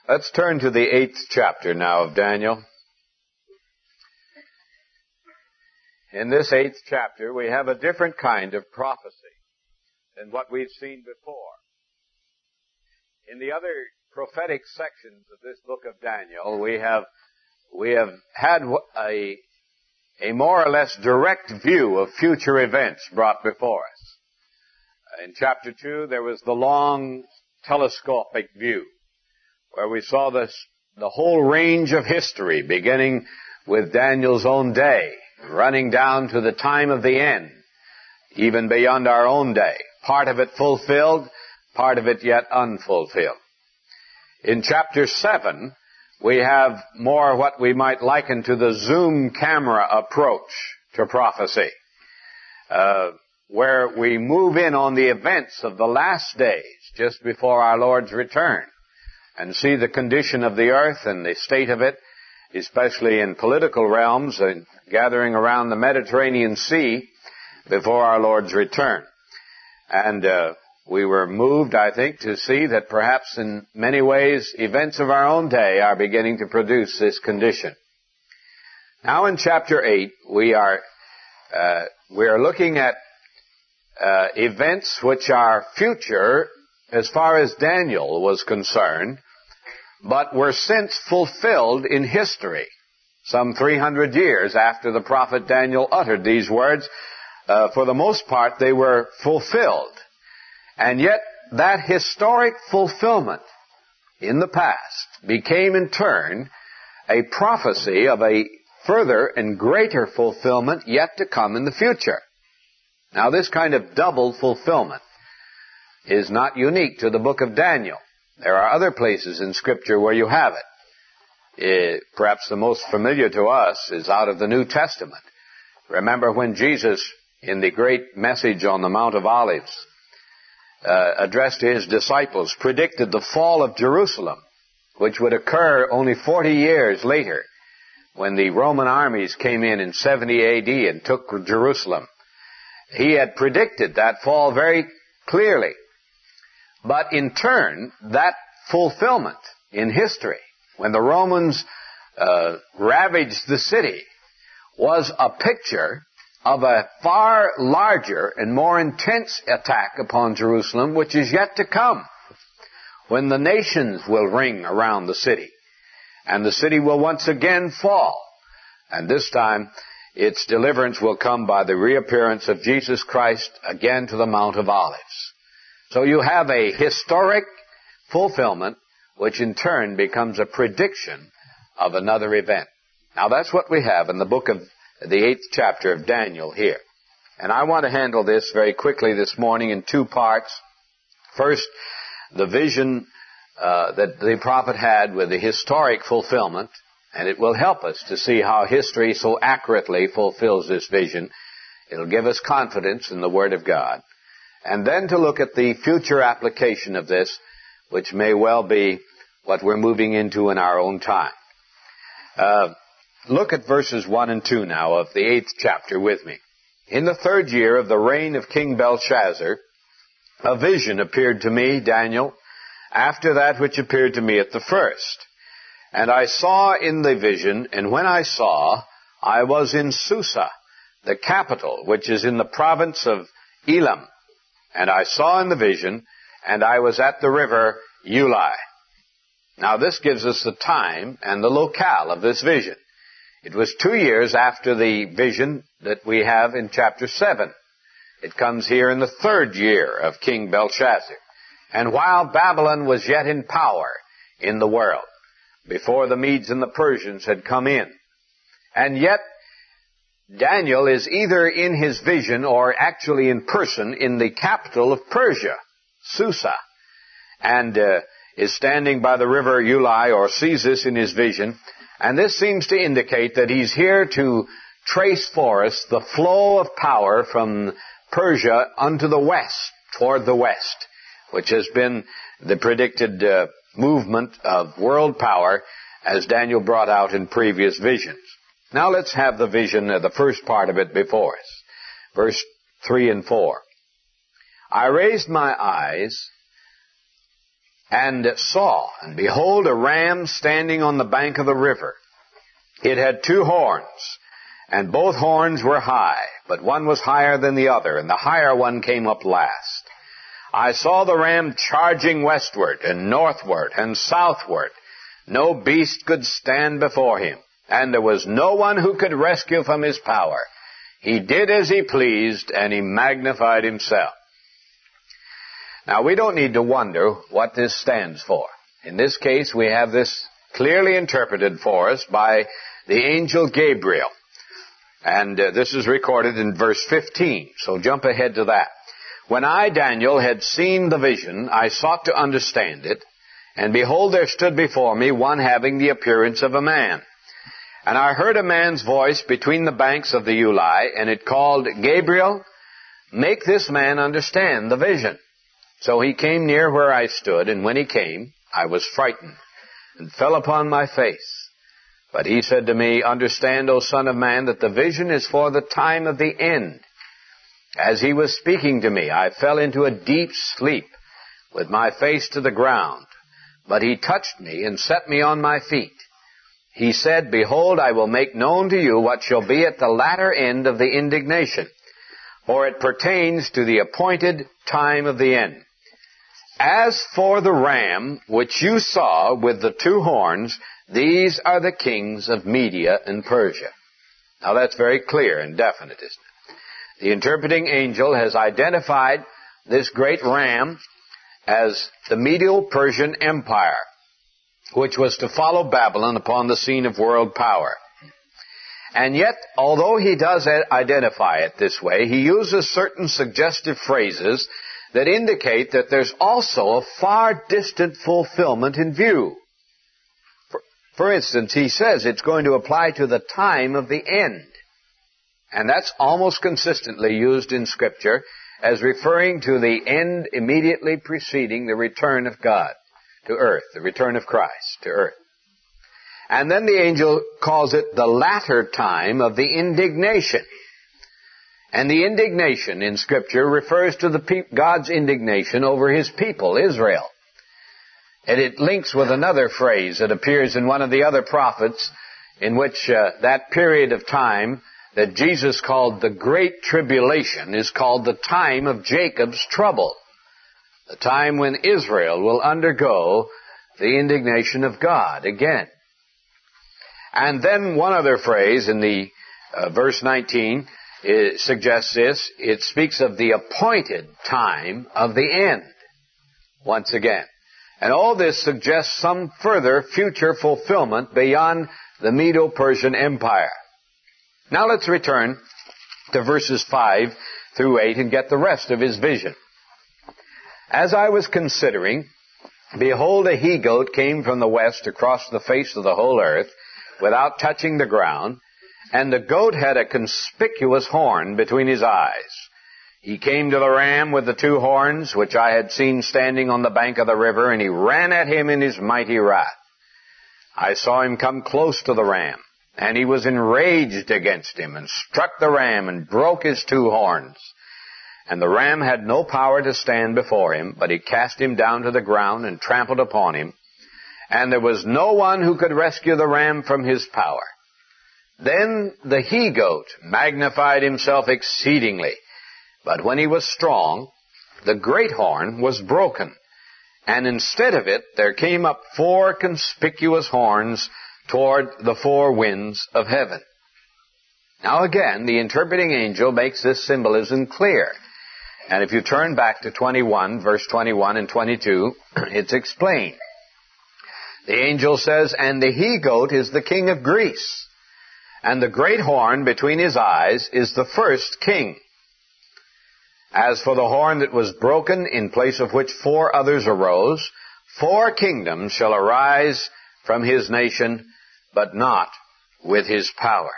Let's turn to the 8th chapter now of Daniel. In this 8th chapter, we have a different kind of prophecy than what we've seen before. In the other prophetic sections of this book of Daniel, we have had a more or less direct view of future events brought before us. In chapter 2, there was the long telescopic view, where we saw the whole range of history, beginning with Daniel's own day, running down to the time of the end, even beyond our own day. Part of it fulfilled, part of it yet unfulfilled. In chapter 7, we have more what we might liken to the zoom camera approach to prophecy, where we move in on the events of the last days, just before our Lord's return, and see the condition of the earth and the state of it, especially in political realms, and gathering around the Mediterranean Sea before our Lord's return. And we were moved, I think, to see that perhaps in many ways events of our own day are beginning to produce this condition. Now in chapter 8, we are looking at events which are future as far as Daniel was concerned, but were since fulfilled in history. Some 300 years after the prophet Daniel uttered these words, for the most part they were fulfilled. And yet that historic fulfillment in the past became in turn a prophecy of a further and greater fulfillment yet to come in the future. Now this kind of double fulfillment is not unique to the book of Daniel. There are other places in Scripture where you have it. Perhaps the most familiar to us is out of the New Testament. Remember when Jesus, in the great message on the Mount of Olives, addressed to his disciples, predicted the fall of Jerusalem, which would occur only 40 years later, when the Roman armies came in 70 AD and took Jerusalem. He had predicted that fall very clearly. But in turn, that fulfillment in history, when the Romans ravaged the city, was a picture of a far larger and more intense attack upon Jerusalem, which is yet to come, when the nations will ring around the city, and the city will once again fall. And this time, its deliverance will come by the reappearance of Jesus Christ again to the Mount of Olives. So you have a historic fulfillment, which in turn becomes a prediction of another event. Now that's what we have in the book of the 8th chapter of Daniel here. And I want to handle this very quickly this morning in two parts. First, the vision that the prophet had with the historic fulfillment, and it will help us to see how history so accurately fulfills this vision. It'll give us confidence in the Word of God. And then to look at the future application of this, which may well be what we're moving into in our own time. Look at verses 1 and 2 now of the 8th chapter with me. In the 3rd year of the reign of King Belshazzar, a vision appeared to me, Daniel, after that which appeared to me at the first. And I saw in the vision, and when I saw, I was in Susa, the capital, which is in the province of Elam. And I saw in the vision, and I was at the river Ulai. Now this gives us the time and the locale of this vision. It was 2 years after the vision that we have in chapter 7. It comes here in the 3rd year of King Belshazzar. And while Babylon was yet in power in the world, before the Medes and the Persians had come in. And yet, Daniel is either in his vision or actually in person in the capital of Persia, Susa, and is standing by the river Ulai, or sees this in his vision. And this seems to indicate that he's here to trace for us the flow of power from Persia unto the west, toward the west, which has been the predicted movement of world power as Daniel brought out in previous visions. Now let's have the vision, the first part of it before us. Verse 3 and 4. I raised my eyes, and saw, and behold, a ram standing on the bank of the river. It had 2 horns, and both horns were high, but one was higher than the other, and the higher one came up last. I saw the ram charging westward and northward and southward. No beast could stand before him, and there was no one who could rescue from his power. He did as he pleased, and he magnified himself. Now, we don't need to wonder what this stands for. In this case, we have this clearly interpreted for us by the angel Gabriel. And this is recorded in verse 15, so jump ahead to that. When I, Daniel, had seen the vision, I sought to understand it, and behold, there stood before me one having the appearance of a man. And I heard a man's voice between the banks of the Ulai, and it called, Gabriel, make this man understand the vision. So he came near where I stood, and when he came, I was frightened, and fell upon my face. But he said to me, understand, O Son of Man, that the vision is for the time of the end. As he was speaking to me, I fell into a deep sleep, with my face to the ground. But he touched me, and set me on my feet. He said, behold, I will make known to you what shall be at the latter end of the indignation, for it pertains to the appointed time of the end. As for the ram, which you saw with the 2 horns, these are the kings of Media and Persia. Now that's very clear and definite, isn't it? The interpreting angel has identified this great ram as the Medo-Persian Empire, which was to follow Babylon upon the scene of world power. And yet, although he does identify it this way, he uses certain suggestive phrases that indicate that there's also a far distant fulfillment in view. For instance, he says it's going to apply to the time of the end. And that's almost consistently used in Scripture as referring to the end immediately preceding the return of God to earth, the return of Christ to earth. And then the angel calls it the latter time of the indignation. And the indignation in Scripture refers to God's indignation over His people, Israel. And it links with another phrase that appears in one of the other prophets, in which that period of time that Jesus called the Great Tribulation is called the time of Jacob's trouble. The time when Israel will undergo the indignation of God again. And then one other phrase in the verse 19 suggests this. It speaks of the appointed time of the end, once again. And all this suggests some further future fulfillment beyond the Medo-Persian Empire. Now let's return to verses 5 through 8 and get the rest of his vision. As I was considering, behold, a he-goat came from the west across the face of the whole earth without touching the ground, and the goat had a conspicuous horn between his eyes. He came to the ram with the 2 horns, which I had seen standing on the bank of the river, and he ran at him in his mighty wrath. I saw him come close to the ram, and he was enraged against him, and struck the ram, and broke his 2 horns. And the ram had no power to stand before him, but he cast him down to the ground, and trampled upon him. And there was no one who could rescue the ram from his power. Then the he-goat magnified himself exceedingly. But when he was strong, the great horn was broken. And instead of it, there came up 4 conspicuous horns toward the 4 winds of heaven. Now again, the interpreting angel makes this symbolism clear. And if you turn back to 21, verse 21 and 22, it's explained. The angel says, and the he-goat is the king of Greece, and the great horn between his eyes is the first king. As for the horn that was broken, in place of which 4 others arose, 4 kingdoms shall arise from his nation, but not with his power.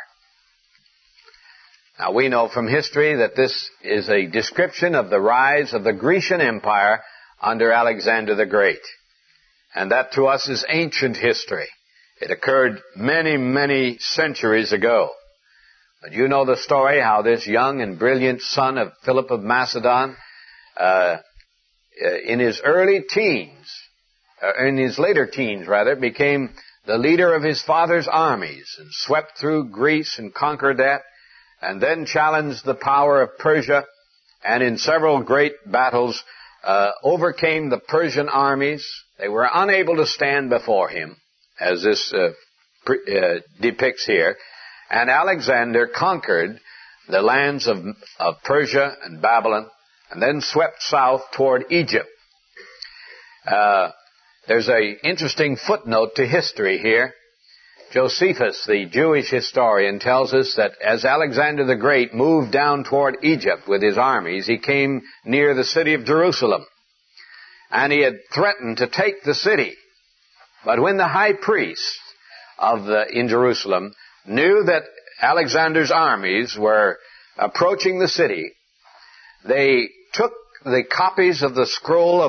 Now we know from history that this is a description of the rise of the Grecian Empire under Alexander the Great. And that to us is ancient history. It occurred many, many centuries ago. But you know the story how this young and brilliant son of Philip of Macedon, in his early teens, in his later teens rather, became the leader of his father's armies and swept through Greece and conquered that, and then challenged the power of Persia, and in several great battles overcame the Persian armies. They were unable to stand before him, as this depicts here, and Alexander conquered the lands of Persia and Babylon, and then swept south toward Egypt. There's an interesting footnote to history here. Josephus, the Jewish historian, tells us that as Alexander the Great moved down toward Egypt with his armies, he came near the city of Jerusalem, and he had threatened to take the city. But when the high priest in Jerusalem knew that Alexander's armies were approaching the city, they took the copies of the scroll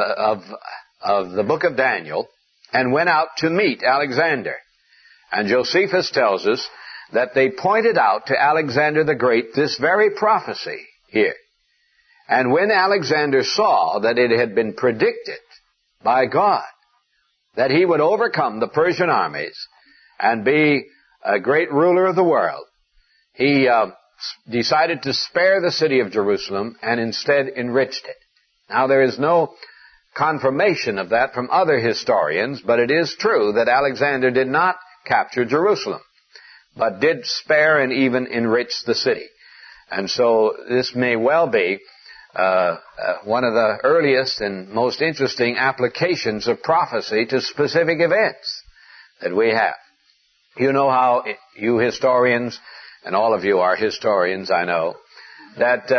of the book of Daniel and went out to meet Alexander. And Josephus tells us that they pointed out to Alexander the Great this very prophecy here. And when Alexander saw that it had been predicted by God that he would overcome the Persian armies and be a great ruler of the world, he decided to spare the city of Jerusalem and instead enriched it. Now, there is no confirmation of that from other historians, but it is true that Alexander did not capture Jerusalem, but did spare and even enrich the city. And so this may well be one of the earliest and most interesting applications of prophecy to specific events that we have. You know how you historians, and all of you are historians, I know, that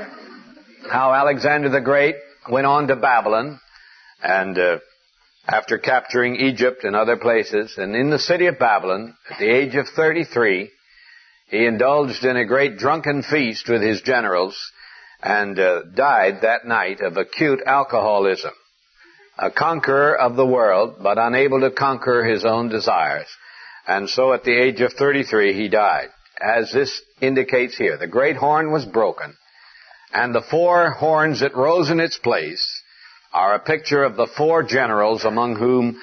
how Alexander the Great went on to Babylon, and after capturing Egypt and other places, and in the city of Babylon, at the age of 33, he indulged in a great drunken feast with his generals and died that night of acute alcoholism. A conqueror of the world, but unable to conquer his own desires. And so at the age of 33, he died. As this indicates here, the great horn was broken, and the four horns that rose in its place are a picture of the four generals among whom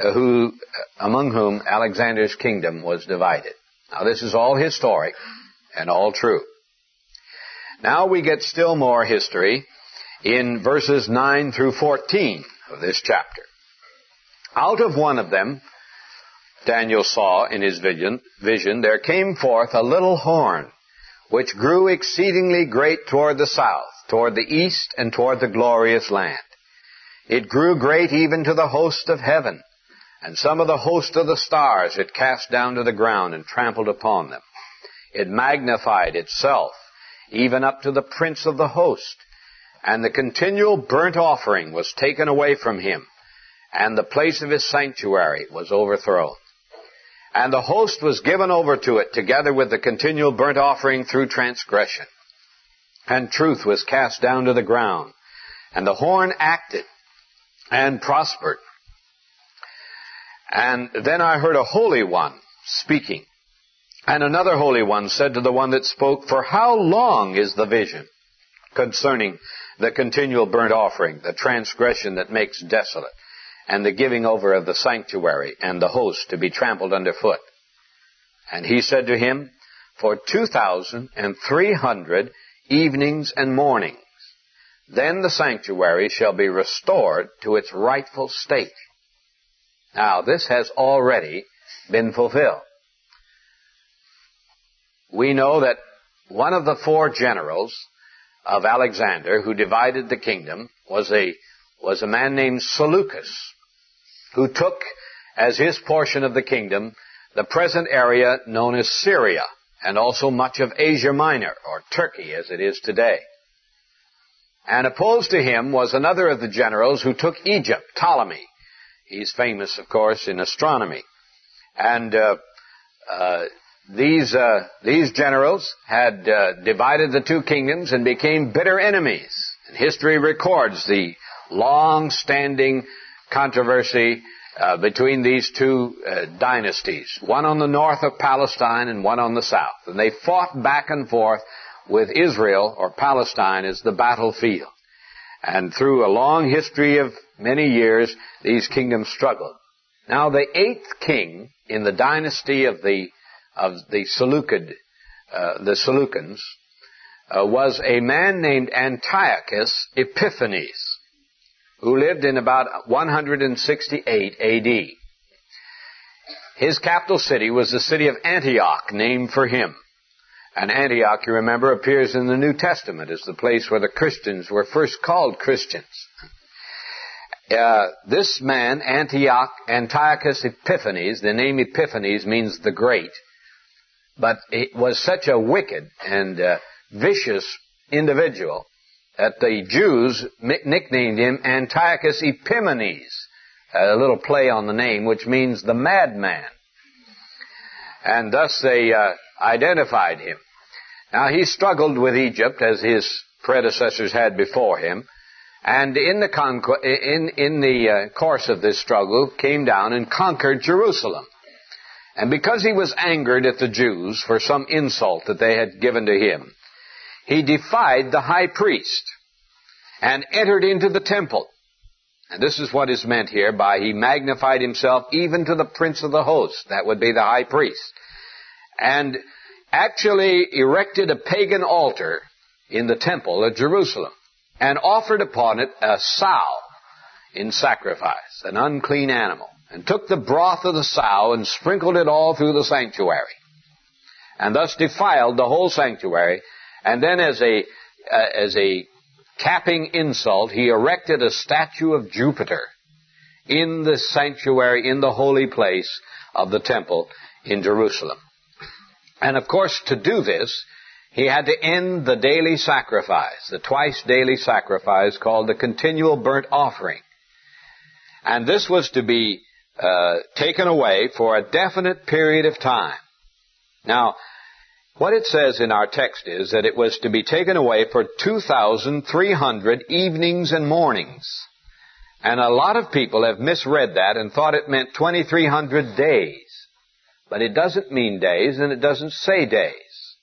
Alexander's kingdom was divided. Now, this is all historic and all true. Now we get still more history in verses 9 through 14 of this chapter. Out of one of them, Daniel saw in his vision, there came forth a little horn, which grew exceedingly great toward the south, toward the east, and toward the glorious land. It grew great even to the host of heaven, and some of the host of the stars it cast down to the ground and trampled upon them. It magnified itself, even up to the prince of the host, and the continual burnt offering was taken away from him, and the place of his sanctuary was overthrown. And the host was given over to it, together with the continual burnt offering through transgression. And truth was cast down to the ground, and the horn acted and prospered. And then I heard a holy one speaking. And another holy one said to the one that spoke, "For how long is the vision concerning the continual burnt offering, the transgression that makes desolate, and the giving over of the sanctuary and the host to be trampled underfoot?" And he said to him, "For 2,300 evenings and mornings. Then the sanctuary shall be restored to its rightful state." Now, this has already been fulfilled. We know that one of the four generals of Alexander who divided the kingdom was a man named Seleucus, who took as his portion of the kingdom the present area known as Syria, and also much of Asia Minor, or Turkey as it is today. And opposed to him was another of the generals who took Egypt, Ptolemy. He's famous, of course, in astronomy. And these generals had divided the two kingdoms and became bitter enemies. And history records the long-standing controversy between these two dynasties, one on the north of Palestine and one on the south. And they fought back and forth with Israel, or Palestine, as the battlefield. And through a long history of many years these kingdoms struggled. Now the 8th king in the dynasty of the Seleucids, was a man named Antiochus Epiphanes, who lived in about 168 AD. His capital city was the city of Antioch, named for him. And Antioch, you remember, appears in the New Testament as the place where the Christians were first called Christians. This man, Antiochus Epiphanes, the name Epiphanes means the great, but it was such a wicked and vicious individual that the Jews nicknamed him Antiochus Epimanes, a little play on the name, which means the madman. And thus they identified him. Now he struggled with Egypt as his predecessors had before him, and in the course of this struggle came down and conquered Jerusalem. And because he was angered at the Jews for some insult that they had given to him, he defied the high priest and entered into the temple. And this is what is meant here by he magnified himself even to the prince of the host. That would be the high priest. And actually erected a pagan altar in the temple at Jerusalem and offered upon it a sow in sacrifice, an unclean animal, and took the broth of the sow and sprinkled it all through the sanctuary, and thus defiled the whole sanctuary. And then as a capping insult, he erected a statue of Jupiter in the sanctuary, in the holy place of the temple in Jerusalem. And of course, to do this, he had to end the daily sacrifice, the twice daily sacrifice called the continual burnt offering. And this was to be taken away for a definite period of time. Now, what it says in our text is that it was to be taken away for 2,300 evenings and mornings. And a lot of people have misread that and thought it meant 2,300 days. But it doesn't mean days, and it doesn't say days.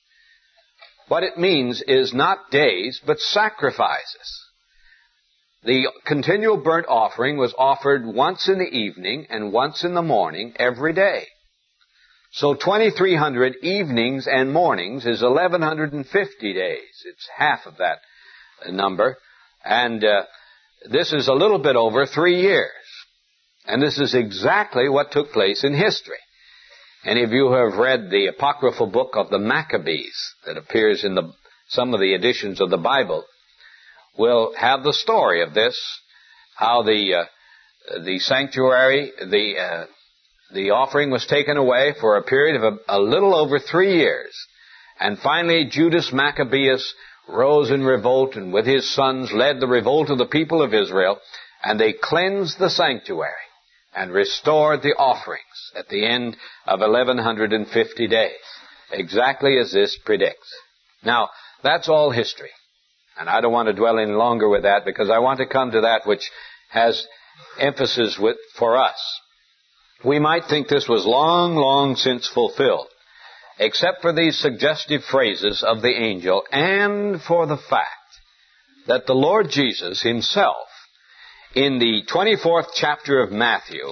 What it means is not days, but sacrifices. The continual burnt offering was offered once in the evening and once in the morning every day. So 2,300 evenings and mornings is 1,150 days. It's half of that number. And this is a little bit over 3 years. And this is exactly what took place in history. Any of you who have read the apocryphal book of the Maccabees that appears in some of the editions of the Bible will have the story of this, how the sanctuary, the offering was taken away for a period of a little over 3 years. And finally, Judas Maccabeus rose in revolt and with his sons led the revolt of the people of Israel, and they cleansed the sanctuary and restored the offerings at the end of 1,150 days, exactly as this predicts. Now, that's all history. And I don't want to dwell any longer with that because I want to come to that which has emphasis for us. We might think this was long, long since fulfilled, except for these suggestive phrases of the angel and for the fact that the Lord Jesus himself, in the 24th chapter of Matthew,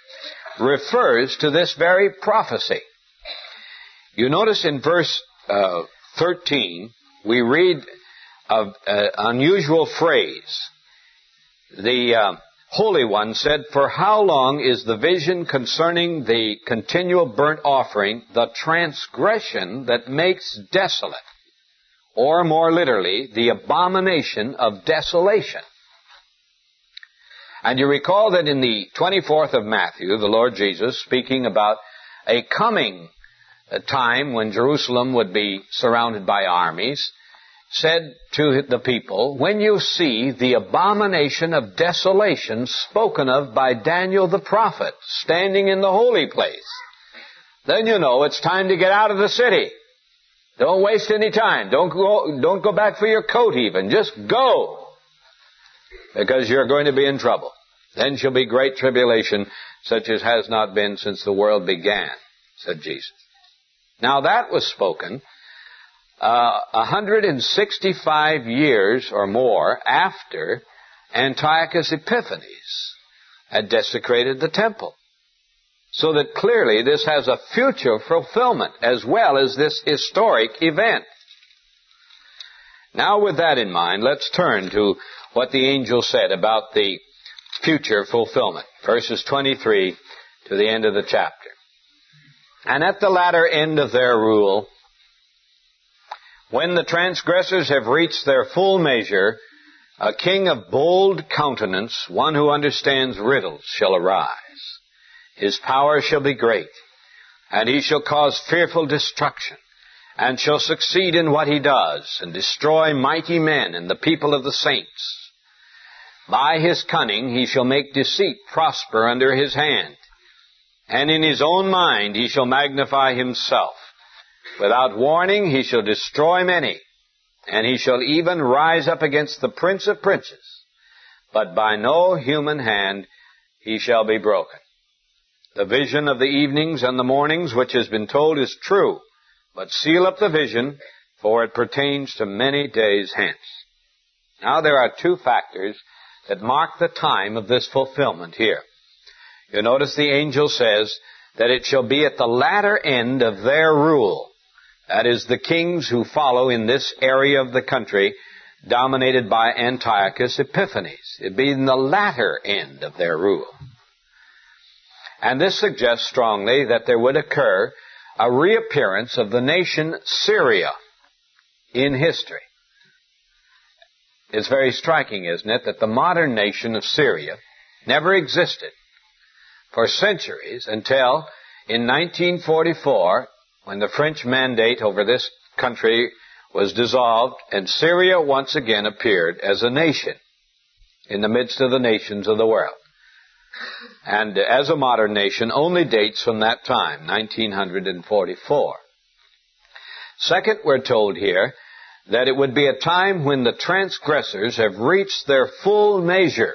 refers to this very prophecy. You notice in verse 13, we read of an unusual phrase. The Holy One said, "For how long is the vision concerning the continual burnt offering, the transgression that makes desolate?" Or more literally, the abomination of desolation. And you recall that in the 24th of Matthew, the Lord Jesus, speaking about a coming time when Jerusalem would be surrounded by armies, said to the people, "When you see the abomination of desolation spoken of by Daniel the prophet standing in the holy place, then you know it's time to get out of the city. Don't waste any time. Don't go back for your coat even. Just go, because you're going to be in trouble. Then shall be great tribulation, such as has not been since the world began," said Jesus. Now that was spoken 165 years or more after Antiochus Epiphanes had desecrated the temple. So that clearly this has a future fulfillment as well as this historic event. Now with that in mind, let's turn to what the angel said about the future fulfillment. Verses 23 to the end of the chapter. And at the latter end of their rule, when the transgressors have reached their full measure, a king of bold countenance, one who understands riddles, shall arise. His power shall be great, and he shall cause fearful destruction, and shall succeed in what he does, and destroy mighty men and the people of the saints. By his cunning he shall make deceit prosper under his hand, and in his own mind he shall magnify himself. Without warning he shall destroy many, and he shall even rise up against the Prince of Princes, but by no human hand he shall be broken. The vision of the evenings and the mornings which has been told is true, but seal up the vision, for it pertains to many days hence. Now there are two factors that mark the time of this fulfillment here. You notice the angel says that it shall be at the latter end of their rule. That is, the kings who follow in this area of the country dominated by Antiochus Epiphanes. It be in the latter end of their rule. And this suggests strongly that there would occur a reappearance of the nation Syria in history. It's very striking, isn't it, that the modern nation of Syria never existed for centuries until in 1944, when the French mandate over this country was dissolved and Syria once again appeared as a nation in the midst of the nations of the world. And as a modern nation only dates from that time, 1944. Second, we're told here that it would be a time when the transgressors have reached their full measure.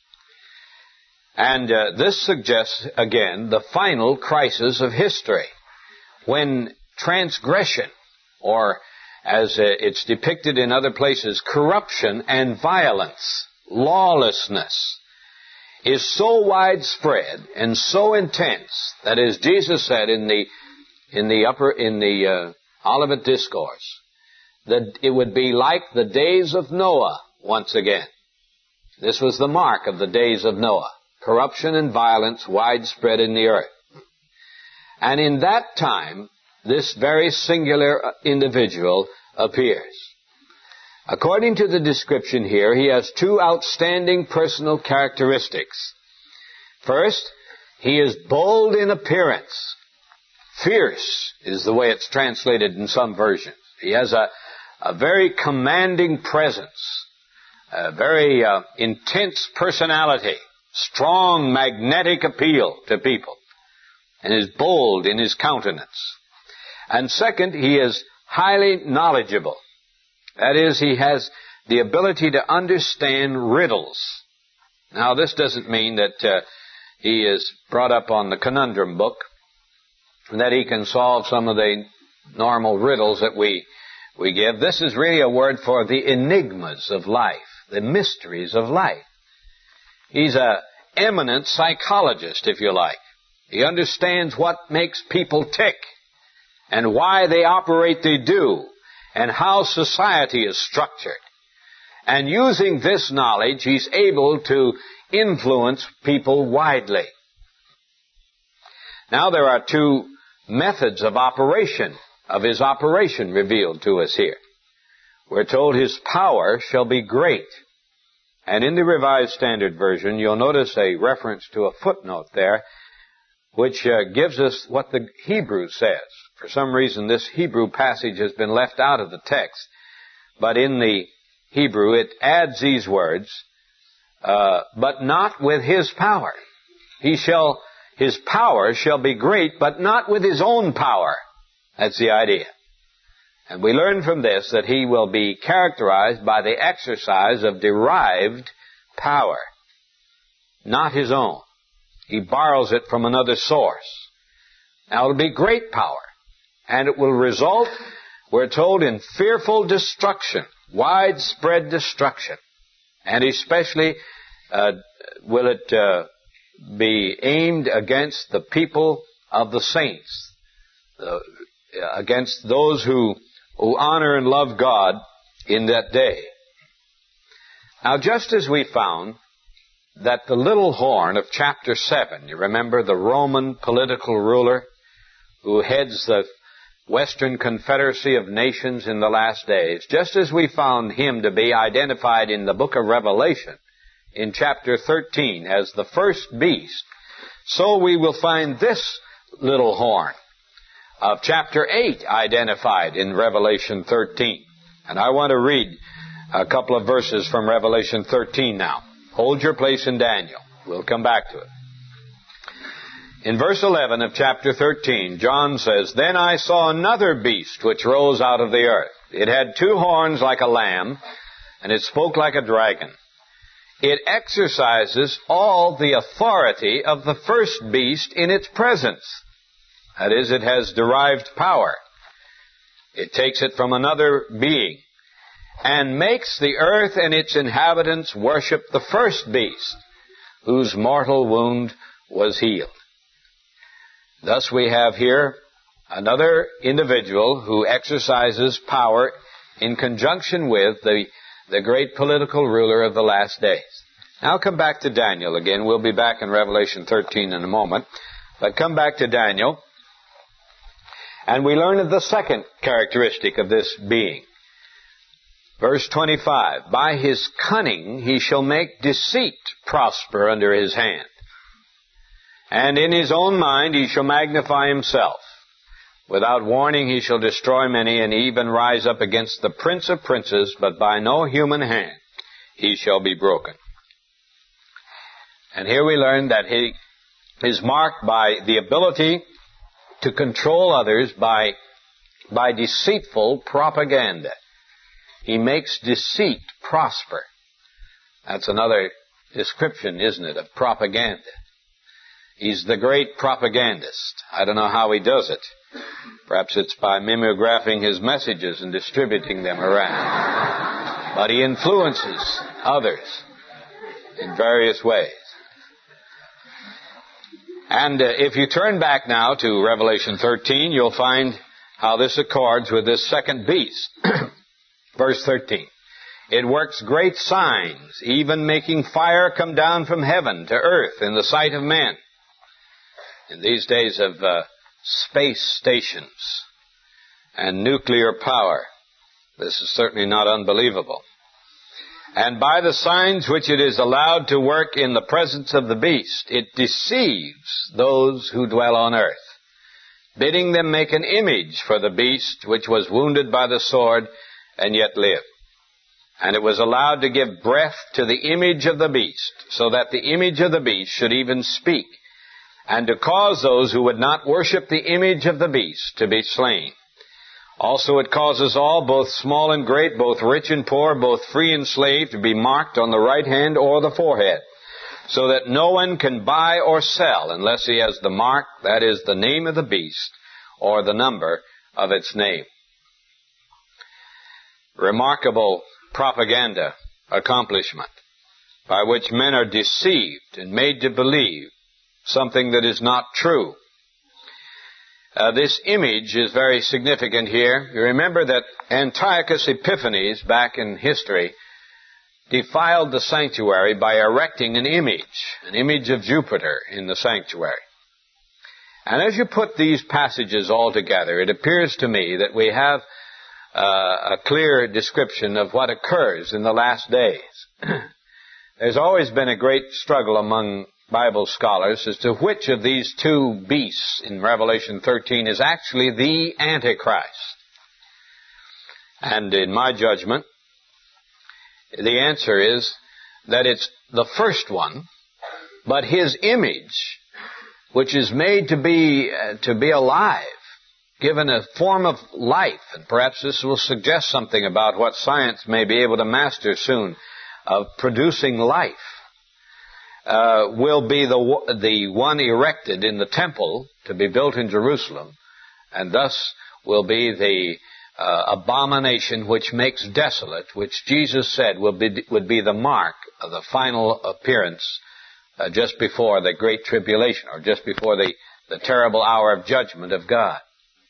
And this suggests, again, the final crisis of history, when transgression, or as it's depicted in other places, corruption and violence, lawlessness, is so widespread and so intense that, as Jesus said in the Olivet Discourse, that it would be like the days of Noah once again. This was the mark of the days of Noah. Corruption and violence widespread in the earth. And in that time, this very singular individual appears. According to the description here, he has two outstanding personal characteristics. First, he is bold in appearance. Fierce is the way it's translated in some versions. He has a very commanding presence, a very intense personality, strong magnetic appeal to people, and is bold in his countenance. And second, he is highly knowledgeable. That is, he has the ability to understand riddles. Now, this doesn't mean that he is brought up on the conundrum book, and that he can solve some of the normal riddles that we give. This is really a word for the enigmas of life, the mysteries of life. He's an eminent psychologist, if you like. He understands what makes people tick, and why they operate they do, and how society is structured. And using this knowledge, he's able to influence people widely. Now there are two methods of operation, of his operation revealed to us here. We're told his power shall be great. And in the Revised Standard Version, you'll notice a reference to a footnote there, which gives us what the Hebrew says. For some reason, this Hebrew passage has been left out of the text. But in the Hebrew, it adds these words, but not with his power. His power shall be great, but not with his own power. That's the idea. And we learn from this that he will be characterized by the exercise of derived power, not his own. He borrows it from another source. Now it'll be great power, and it will result, we're told, in fearful destruction, widespread destruction, And especially will it be aimed against the people of the saints, against those who honor and love God in that day. Now, just as we found that the little horn of chapter 7, you remember the Roman political ruler who heads the Western Confederacy of Nations in the last days, just as we found him to be identified in the book of Revelation in chapter 13 as the first beast, so we will find this little horn of chapter 8 identified in Revelation 13. And I want to read a couple of verses from Revelation 13 now. Hold your place in Daniel. We'll come back to it. In verse 11 of chapter 13, John says, "Then I saw another beast which rose out of the earth. It had 2 horns like a lamb, and it spoke like a dragon. It exercises all the authority of the first beast in its presence." That is, it has derived power. It takes it from another being, and makes the earth and its inhabitants worship the first beast, whose mortal wound was healed. Thus we have here another individual who exercises power in conjunction with the great political ruler of the last days. Now come back to Daniel again. We'll be back in Revelation 13 in a moment. But come back to Daniel, and we learn of the second characteristic of this being. Verse 25, "By his cunning he shall make deceit prosper under his hand. And in his own mind he shall magnify himself. Without warning he shall destroy many, and even rise up against the Prince of Princes, but by no human hand he shall be broken." And here we learn that he is marked by the ability to control others by deceitful propaganda. He makes deceit prosper. That's another description, isn't it, of propaganda. He's the great propagandist. I don't know how he does it. Perhaps it's by mimeographing his messages and distributing them around. But he influences others in various ways. And if you turn back now to Revelation 13, you'll find how this accords with this second beast. Verse 13. "It works great signs, even making fire come down from heaven to earth in the sight of men." In these days of space stations and nuclear power, this is certainly not unbelievable. "And by the signs which it is allowed to work in the presence of the beast, it deceives those who dwell on earth, bidding them make an image for the beast which was wounded by the sword and yet lived. And it was allowed to give breath to the image of the beast, so that the image of the beast should even speak, and to cause those who would not worship the image of the beast to be slain. Also it causes all, both small and great, both rich and poor, both free and slave, to be marked on the right hand or the forehead, so that no one can buy or sell unless he has the mark, that is, the name of the beast, or the number of its name." Remarkable propaganda accomplishment by which men are deceived and made to believe something that is not true. This image is very significant here. You remember that Antiochus Epiphanes, back in history, defiled the sanctuary by erecting an image of Jupiter in the sanctuary. And as you put these passages all together, it appears to me that we have a clear description of what occurs in the last days. There's always been a great struggle among Bible scholars as to which of these 2 beasts in Revelation 13 is actually the Antichrist. And in my judgment, the answer is that it's the first one, but his image, which is made to be alive, given a form of life, and perhaps this will suggest something about what science may be able to master soon, of producing life, will be the one erected in the temple to be built in Jerusalem, and thus will be the abomination which makes desolate, which Jesus said would be the mark of the final appearance just before the great tribulation, or just before the terrible hour of judgment of God.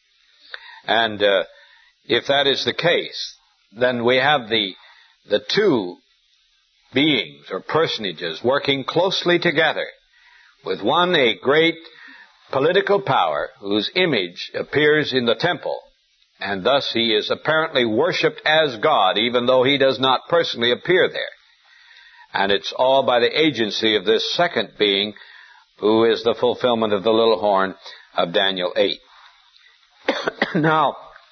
And if that is the case, then we have the two beings or personages working closely together, with one a great political power whose image appears in the temple, and thus he is apparently worshipped as God, even though he does not personally appear there. And it's all by the agency of this second being, who is the fulfillment of the little horn of Daniel 8. Now,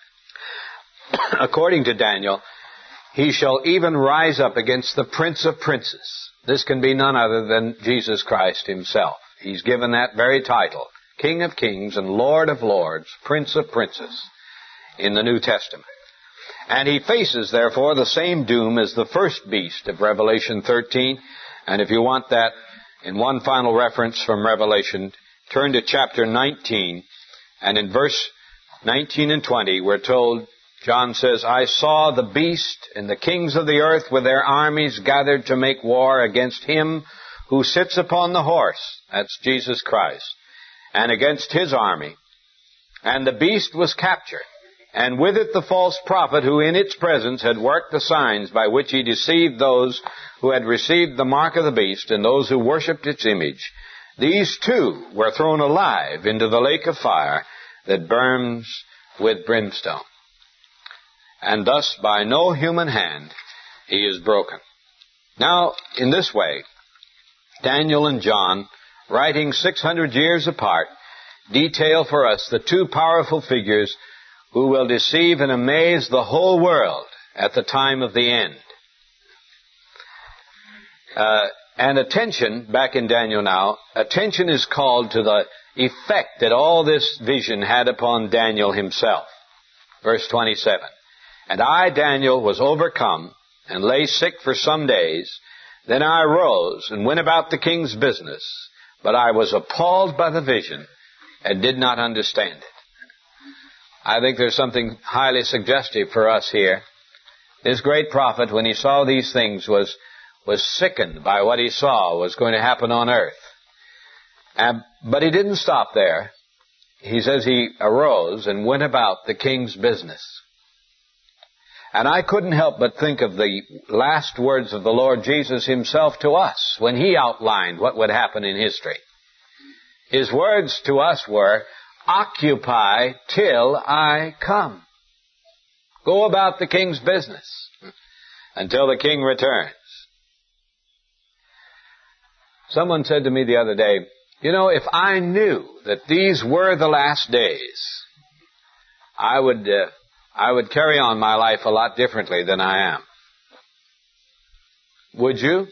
according to Daniel, he shall even rise up against the Prince of Princes. This can be none other than Jesus Christ himself. He's given that very title, King of Kings and Lord of Lords, Prince of Princes, in the New Testament. And he faces, therefore, the same doom as the first beast of Revelation 13. And if you want that in one final reference from Revelation, turn to chapter 19. And in verse 19 and 20, we're told, John says, I saw the beast and the kings of the earth with their armies gathered to make war against him who sits upon the horse, that's Jesus Christ, and against his army. And the beast was captured, and with it the false prophet who in its presence had worked the signs by which he deceived those who had received the mark of the beast and those who worshipped its image. These two were thrown alive into the lake of fire that burns with brimstone. And thus by no human hand he is broken. Now, in this way, Daniel and John, writing 600 years apart, detail for us the two powerful figures who will deceive and amaze the whole world at the time of the end. And attention, back in Daniel now, attention is called to the effect that all this vision had upon Daniel himself. Verse 27. And I, Daniel, was overcome and lay sick for some days. Then I arose and went about the king's business, but I was appalled by the vision and did not understand it. I think there's something highly suggestive for us here. This great prophet, when he saw these things, was sickened by what he saw was going to happen on earth. But he didn't stop there. He says he arose and went about the king's business. And I couldn't help but think of the last words of the Lord Jesus himself to us when he outlined what would happen in history. His words to us were, occupy till I come. Go about the king's business until the king returns. Someone said to me the other day, you know, if I knew that these were the last days, I would carry on my life a lot differently than I am. Would you?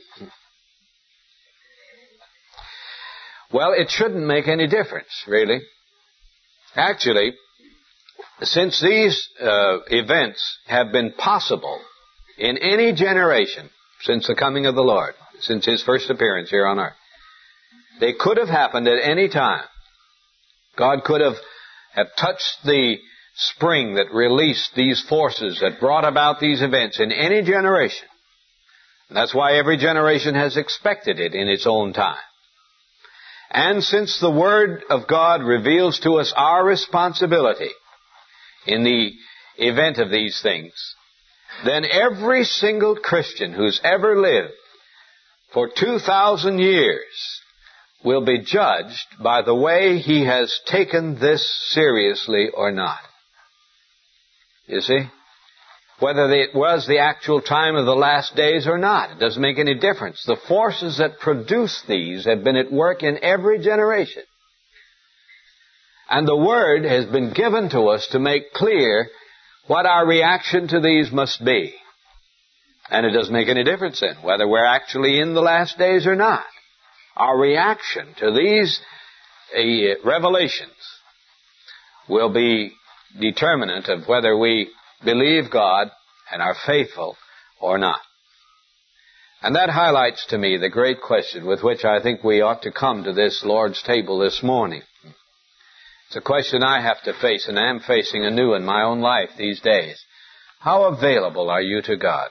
Well, it shouldn't make any difference, really. Actually, since these events have been possible in any generation since the coming of the Lord, since his first appearance here on earth, they could have happened at any time. God could have touched the spring that released these forces that brought about these events in any generation. And that's why every generation has expected it in its own time. And since the Word of God reveals to us our responsibility in the event of these things, then every single Christian who's ever lived for 2,000 years will be judged by the way he has taken this seriously or not. You see? Whether it was the actual time of the last days or not, it doesn't make any difference. The forces that produce these have been at work in every generation. And the Word has been given to us to make clear what our reaction to these must be. And it doesn't make any difference then whether we're actually in the last days or not. Our reaction to these revelations will be determinant of whether we believe God and are faithful or not. And that highlights to me the great question with which I think we ought to come to this Lord's table this morning. It's a question I have to face, and am facing anew in my own life these days. How available are you to God?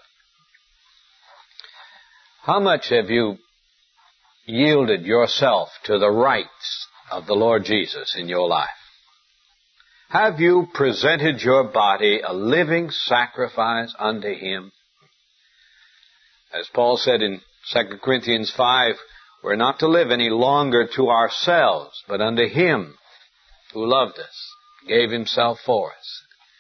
How much have you yielded yourself to the rights of the Lord Jesus in your life? Have you presented your body a living sacrifice unto Him? As Paul said in 2 Corinthians 5, we're not to live any longer to ourselves, but unto Him who loved us, gave Himself for us.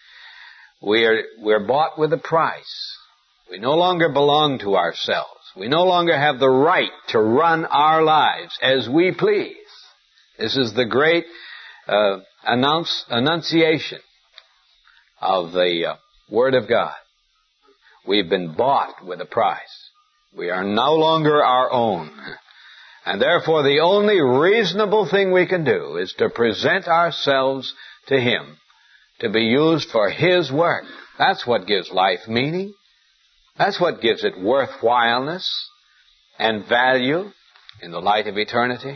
We're bought with a price. We no longer belong to ourselves. We no longer have the right to run our lives as we please. This is the great annunciation of the Word of God. We've been bought with a price. We are no longer our own. And therefore the only reasonable thing we can do is to present ourselves to Him, to be used for His work. That's what gives life meaning. That's what gives it worthwhileness and value in the light of eternity.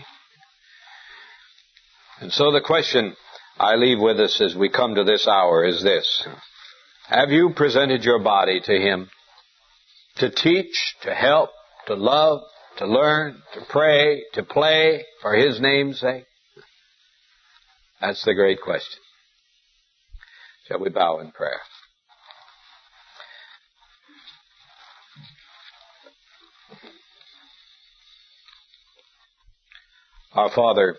And so the question I leave with us as we come to this hour is this. Have you presented your body to Him to teach, to help, to love, to learn, to pray, to play for His name's sake? That's the great question. Shall we bow in prayer? Our Father,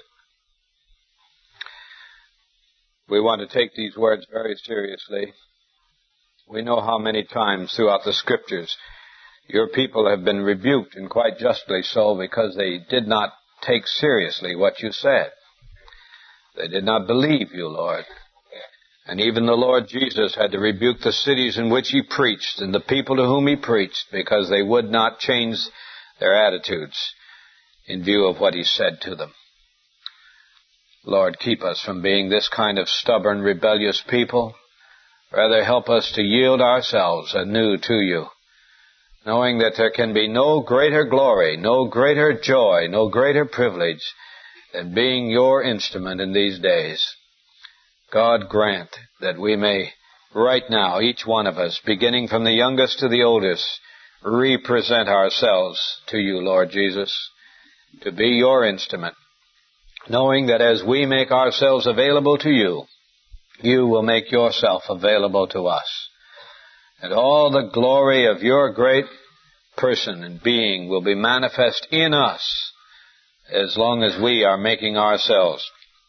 we want to take these words very seriously. We know how many times throughout the Scriptures your people have been rebuked, and quite justly so, because they did not take seriously what you said. They did not believe you, Lord. And even the Lord Jesus had to rebuke the cities in which He preached and the people to whom He preached because they would not change their attitudes in view of what He said to them. Lord, keep us from being this kind of stubborn, rebellious people. Rather, help us to yield ourselves anew to you, knowing that there can be no greater glory, no greater joy, no greater privilege than being your instrument in these days. God grant that we may right now, each one of us, beginning from the youngest to the oldest, represent ourselves to you, Lord Jesus, to be your instrument, knowing that as we make ourselves available to you, you will make yourself available to us. And all the glory of your great person and being will be manifest in us as long as we are making ourselves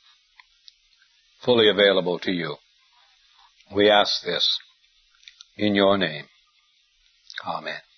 fully available to you. We ask this in your name. Amen.